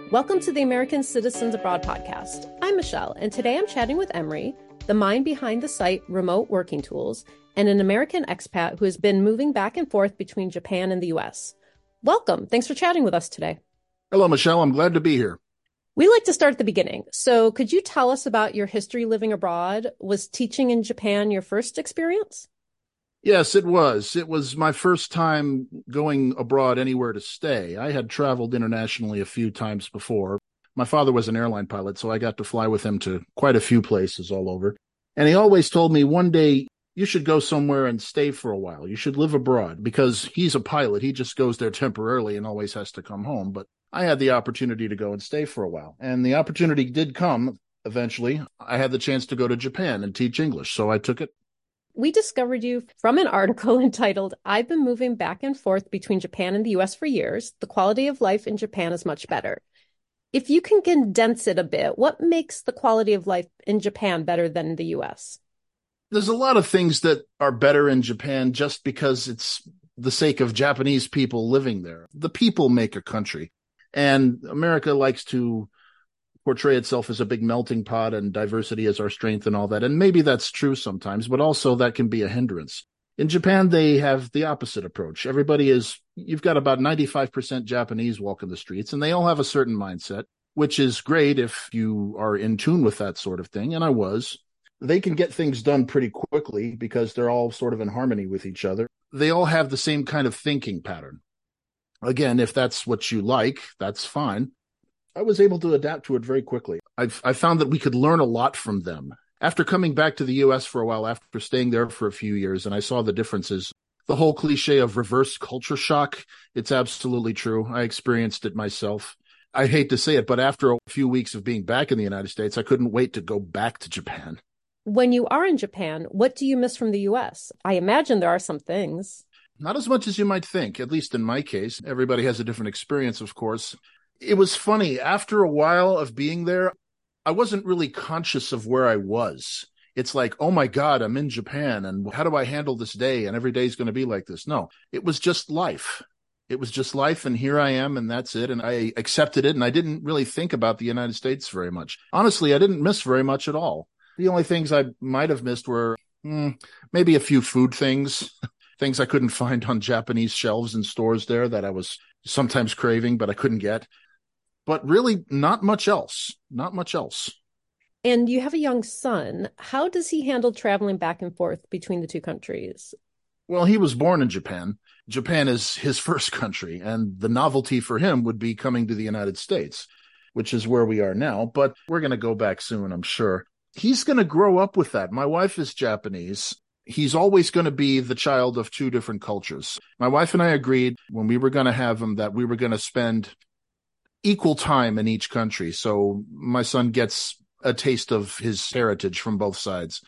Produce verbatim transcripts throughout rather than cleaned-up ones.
Welcome to the American Citizens Abroad podcast. I'm Michelle, and today I'm chatting with Emery, the mind behind the site Remote Working Tools, and an American expat who has been moving back and forth between Japan and the U S. Welcome. Thanks for chatting with us today. Hello, Michelle. I'm glad to be here. We like to start at the beginning. So could you tell us about your history living abroad? Was teaching in Japan your first experience? Yes, it was. It was my first time going abroad anywhere to stay. I had traveled internationally a few times before. My father was an airline pilot, so I got to fly with him to quite a few places all over. And he always told me one day, you should go somewhere and stay for a while. You should live abroad because he's a pilot. He just goes there temporarily and always has to come home. But I had the opportunity to go and stay for a while. And the opportunity did come eventually. I had the chance to go to Japan and teach English, so I took it. We discovered you from an article entitled, I've been moving back and forth between Japan and the U S for years. The quality of life in Japan is much better. If you can condense it a bit, what makes the quality of life in Japan better than the U S? There's a lot of things that are better in Japan just because it's the sake of Japanese people living there. The people make a country, and America likes to portray itself as a big melting pot and diversity as our strength and all that. And maybe that's true sometimes, but also that can be a hindrance. In Japan, they have the opposite approach. Everybody is, you've got about ninety-five percent Japanese walking the streets, and they all have a certain mindset, which is great if you are in tune with that sort of thing. And I was. They can get things done pretty quickly because they're all sort of in harmony with each other. They all have the same kind of thinking pattern. Again, if that's what you like, that's fine. I was able to adapt to it very quickly. I've, I found that we could learn a lot from them. After coming back to the U S for a while, after staying there for a few years, and I saw the differences, the whole cliche of reverse culture shock, it's absolutely true. I experienced it myself. I hate to say it, but after a few weeks of being back in the United States, I couldn't wait to go back to Japan. When you are in Japan, what do you miss from the U S? I imagine there are some things. Not as much as you might think, at least in my case. Everybody has a different experience, of course. It was funny. After a while of being there, I wasn't really conscious of where I was. It's like, oh my God, I'm in Japan, and how do I handle this day? And every day is going to be like this. No, it was just life. It was just life, and here I am, and that's it. And I accepted it, and I didn't really think about the United States very much. Honestly, I didn't miss very much at all. The only things I might have missed were hmm, maybe a few food things, things I couldn't find on Japanese shelves in stores there that I was sometimes craving, but I couldn't get. But really, not much else. Not much else. And you have a young son. How does he handle traveling back and forth between the two countries? Well, he was born in Japan. Japan is his first country, and the novelty for him would be coming to the United States, which is where we are now. But we're going to go back soon, I'm sure. He's going to grow up with that. My wife is Japanese. He's always going to be the child of two different cultures. My wife and I agreed when we were going to have him that we were going to spend equal time in each country. So my son gets a taste of his heritage from both sides,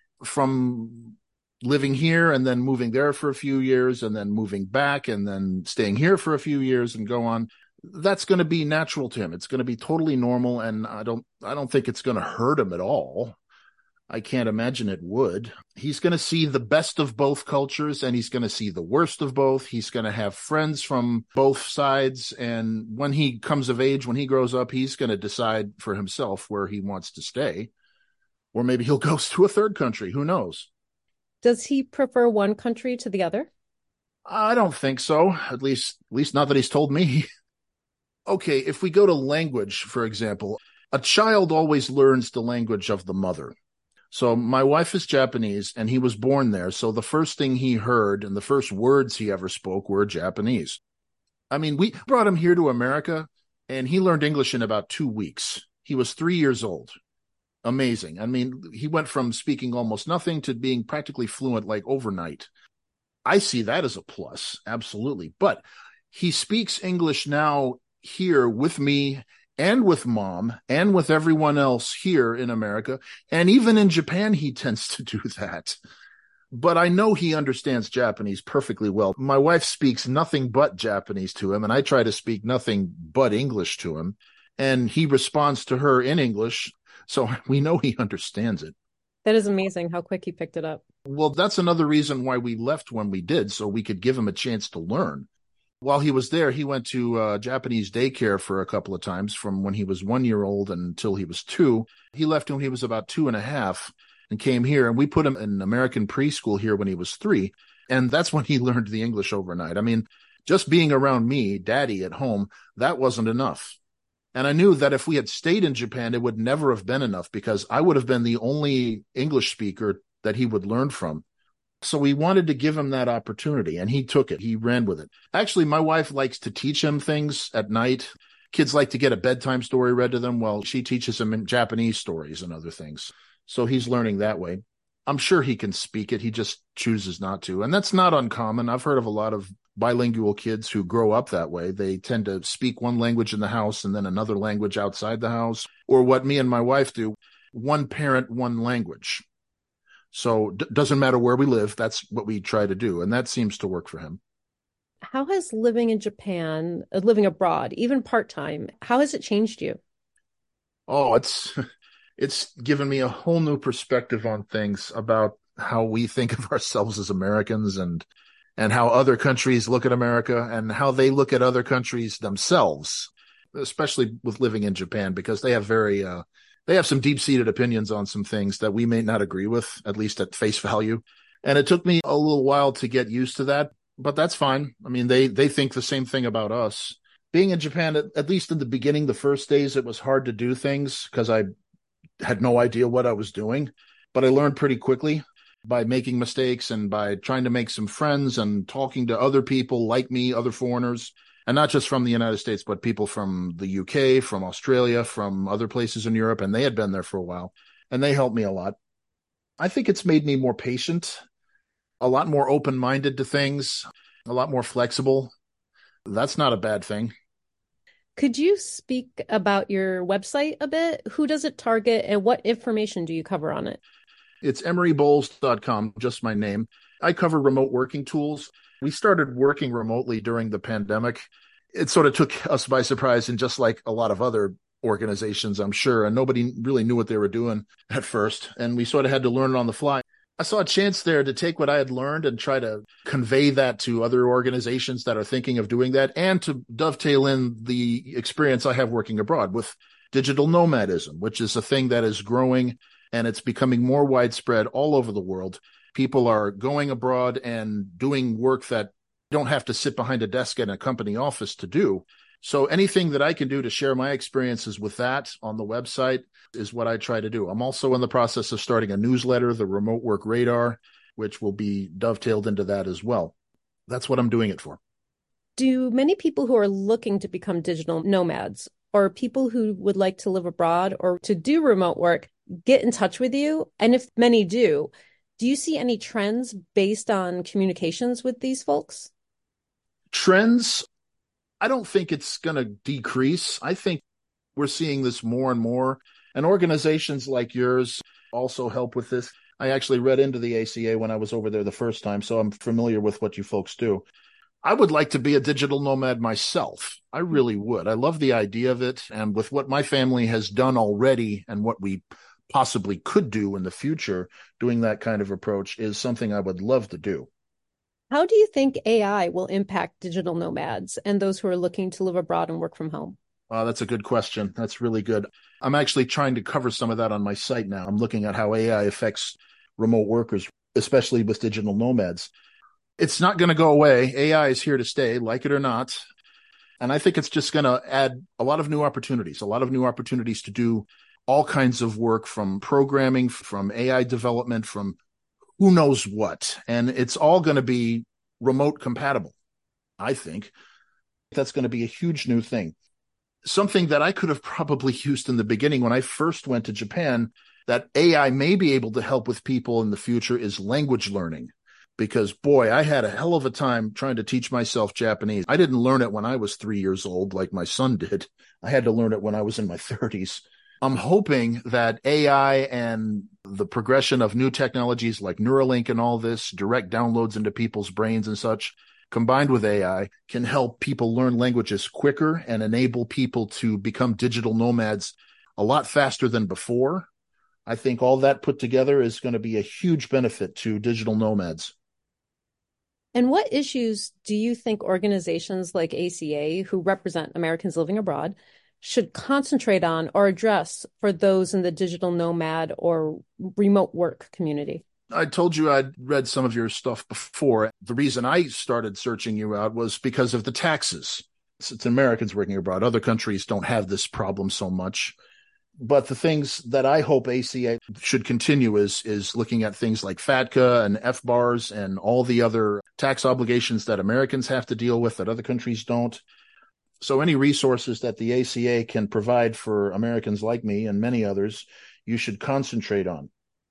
from living here and then moving there for a few years and then moving back and then staying here for a few years and go on. That's going to be natural to him. It's going to be totally normal. And I don't, I don't think it's going to hurt him at all. I can't imagine it would. He's going to see the best of both cultures, and he's going to see the worst of both. He's going to have friends from both sides. And when he comes of age, when he grows up, he's going to decide for himself where he wants to stay. Or maybe he'll go to a third country. Who knows? Does he prefer one country to the other? I don't think so. At least, at least not that he's told me. Okay, if we go to language, for example, a child always learns the language of the mother. So my wife is Japanese, and he was born there. So the first thing he heard and the first words he ever spoke were Japanese. I mean, we brought him here to America, and he learned English in about two weeks. He was three years old. Amazing. I mean, he went from speaking almost nothing to being practically fluent like overnight. I see that as a plus, absolutely. But he speaks English now here with me and with mom and with everyone else here in America. And even in Japan, he tends to do that. But I know he understands Japanese perfectly well. My wife speaks nothing but Japanese to him, and I try to speak nothing but English to him. And he responds to her in English. So we know he understands it. That is amazing how quick he picked it up. Well, that's another reason why we left when we did, so we could give him a chance to learn. while he was there, he went to uh, Japanese daycare for a couple of times from when he was one year old until he was two. He left when he was about two and a half and came here. And we put him in American preschool here when he was three. And that's when he learned the English overnight. I mean, just being around me, daddy at home, that wasn't enough. And I knew that if we had stayed in Japan, it would never have been enough because I would have been the only English speaker that he would learn from. So we wanted to give him that opportunity, and he took it. He ran with it. Actually, my wife likes to teach him things at night. Kids like to get a bedtime story read to them. Well, she teaches him in Japanese stories and other things. So he's learning that way. I'm sure he can speak it. He just chooses not to. And that's not uncommon. I've heard of a lot of bilingual kids who grow up that way. They tend to speak one language in the house and then another language outside the house, or what me and my wife do, one parent, one language. So it d- doesn't matter where we live. That's what we try to do. And that seems to work for him. How has living in Japan, uh, living abroad, even part-time, how has it changed you? Oh, it's it's given me a whole new perspective on things about how we think of ourselves as Americans and and how other countries look at America and how they look at other countries themselves, especially with living in Japan, because they have very uh, they have some deep-seated opinions on some things that we may not agree with, at least at face value. And it took me a little while to get used to that, but that's fine. I mean, they they think the same thing about us. Being in Japan, at, at least in the beginning, the first days, it was hard to do things because I had no idea what I was doing, but I learned pretty quickly by making mistakes and by trying to make some friends and talking to other people like me, other foreigners, and not just from the United States, but people from the U K, from Australia, from other places in Europe, and they had been there for a while, and they helped me a lot. I think it's made me more patient, a lot more open-minded to things, a lot more flexible. That's not a bad thing. Could you speak about your website a bit? Who does it target and what information do you cover on it? It's emery bowles dot com, just my name. I cover remote working tools. We started working remotely during the pandemic. It sort of took us by surprise, and just like a lot of other organizations, I'm sure, and nobody really knew what they were doing at first. And we sort of had to learn it on the fly. I saw a chance there to take what I had learned and try to convey that to other organizations that are thinking of doing that, and to dovetail in the experience I have working abroad with digital nomadism, which is a thing that is growing and it's becoming more widespread all over the world. People are going abroad and doing work that don't have to sit behind a desk in a company office to do. So anything that I can do to share my experiences with that on the website is what I try to do. I'm also in the process of starting a newsletter, the Remote Work Radar, which will be dovetailed into that as well. That's what I'm doing it for. Do many people who are looking to become digital nomads or people who would like to live abroad or to do remote work get in touch with you? And if many do, do you see any trends based on communications with these folks? Trends, I don't think it's going to decrease. I think we're seeing this more and more. And organizations like yours also help with this. I actually read into the A C A when I was over there the first time, so I'm familiar with what you folks do. I would like to be a digital nomad myself. I really would. I love the idea of it. And with what my family has done already and what we possibly could do in the future, doing that kind of approach is something I would love to do. How do you think A I will impact digital nomads and those who are looking to live abroad and work from home? Uh, that's a good question. That's really good. I'm actually trying to cover some of that on my site now. I'm looking at how A I affects remote workers, especially with digital nomads. It's not going to go away. A I is here to stay, like it or not. And I think it's just going to add a lot of new opportunities, a lot of new opportunities to do all kinds of work, from programming, from A I development, from who knows what. And it's all going to be remote compatible, I think. That's going to be a huge new thing. Something that I could have probably used in the beginning when I first went to Japan, that A I may be able to help with people in the future, is language learning. Because, boy, I had a hell of a time trying to teach myself Japanese. I didn't learn it when I was three years old like my son did. I had to learn it when I was in my thirties. I'm hoping that A I and the progression of new technologies like Neuralink and all this, direct downloads into people's brains and such, combined with A I, can help people learn languages quicker and enable people to become digital nomads a lot faster than before. I think all that put together is going to be a huge benefit to digital nomads. And what issues do you think organizations like A C A, who represent Americans living abroad, should concentrate on or address for those in the digital nomad or remote work community? I told you I'd read some of your stuff before. The reason I started searching you out was because of the taxes. It's, it's Americans working abroad. Other countries don't have this problem so much. But the things that I hope A C A should continue is, is looking at things like FATCA and F BARs and all the other tax obligations that Americans have to deal with that other countries don't. So any resources that the A C A can provide for Americans like me and many others, you should concentrate on.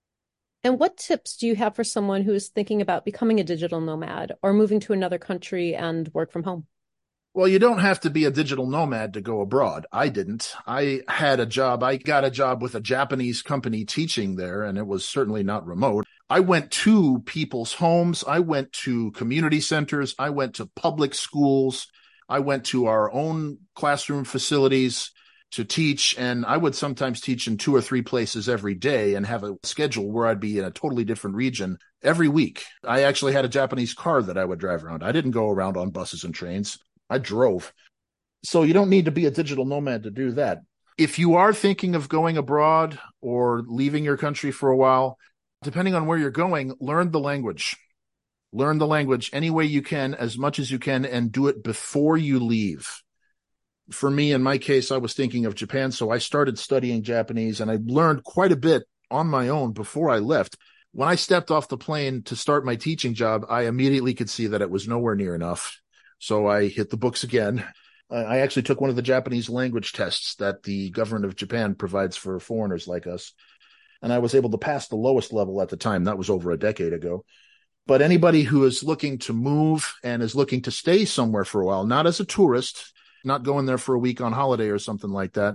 And what tips do you have for someone who is thinking about becoming a digital nomad or moving to another country and work from home? Well, you don't have to be a digital nomad to go abroad. I didn't. I had a job. I got a job with a Japanese company teaching there, and it was certainly not remote. I went to people's homes. I went to community centers. I went to public schools. I went to our own classroom facilities to teach, and I would sometimes teach in two or three places every day and have a schedule where I'd be in a totally different region every week. I actually had a Japanese car that I would drive around. I didn't go around on buses and trains. I drove. So you don't need to be a digital nomad to do that. If you are thinking of going abroad or leaving your country for a while, depending on where you're going, learn the language. Learn the language any way you can, as much as you can, and do it before you leave. For me, in my case, I was thinking of Japan, so I started studying Japanese, and I learned quite a bit on my own before I left. When I stepped off the plane to start my teaching job, I immediately could see that it was nowhere near enough. So I hit the books again. I actually took one of the Japanese language tests that the government of Japan provides for foreigners like us. And I was able to pass the lowest level at the time. That was over a decade ago. But anybody who is looking to move and is looking to stay somewhere for a while, not as a tourist, not going there for a week on holiday or something like that,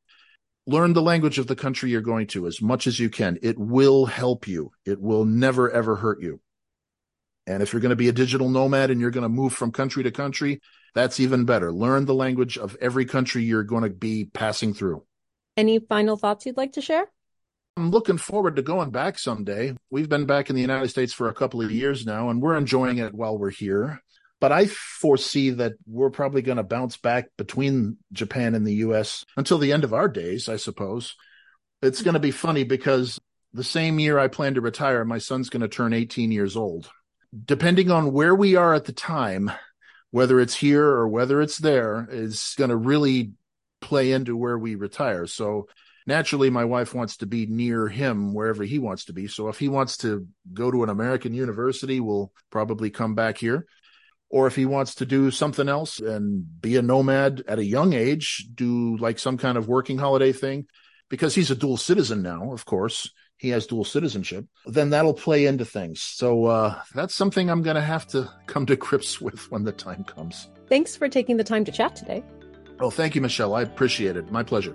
learn the language of the country you're going to as much as you can. It will help you. It will never, ever hurt you. And if you're going to be a digital nomad and you're going to move from country to country, that's even better. Learn the language of every country you're going to be passing through. Any final thoughts you'd like to share? I'm looking forward to going back someday. We've been back in the United States for a couple of years now, and we're enjoying it while we're here. But I foresee that we're probably going to bounce back between Japan and the U S until the end of our days, I suppose. It's going to be funny because the same year I plan to retire, my son's going to turn eighteen years old. Depending on where we are at the time, whether it's here or whether it's there, is going to really play into where we retire. So naturally, my wife wants to be near him wherever he wants to be. So if he wants to go to an American university, we'll probably come back here. Or if he wants to do something else and be a nomad at a young age, do like some kind of working holiday thing, because he's a dual citizen now, of course. He has dual citizenship, then that'll play into things. So uh, that's something I'm going to have to come to grips with when the time comes. Thanks for taking the time to chat today. Oh, thank you, Michelle. I appreciate it. My pleasure.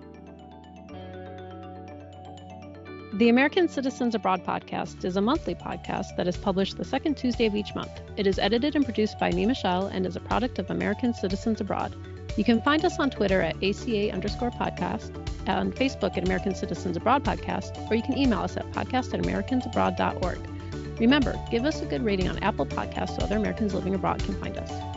The American Citizens Abroad podcast is a monthly podcast that is published the second Tuesday of each month. It is edited and produced by me, Michelle, and is a product of American Citizens Abroad. You can find us on Twitter at A C A underscore podcast, on Facebook at American Citizens Abroad Podcast, or you can email us at podcast at americans abroad dot org. Remember, give us a good rating on Apple Podcasts so other Americans living abroad can find us.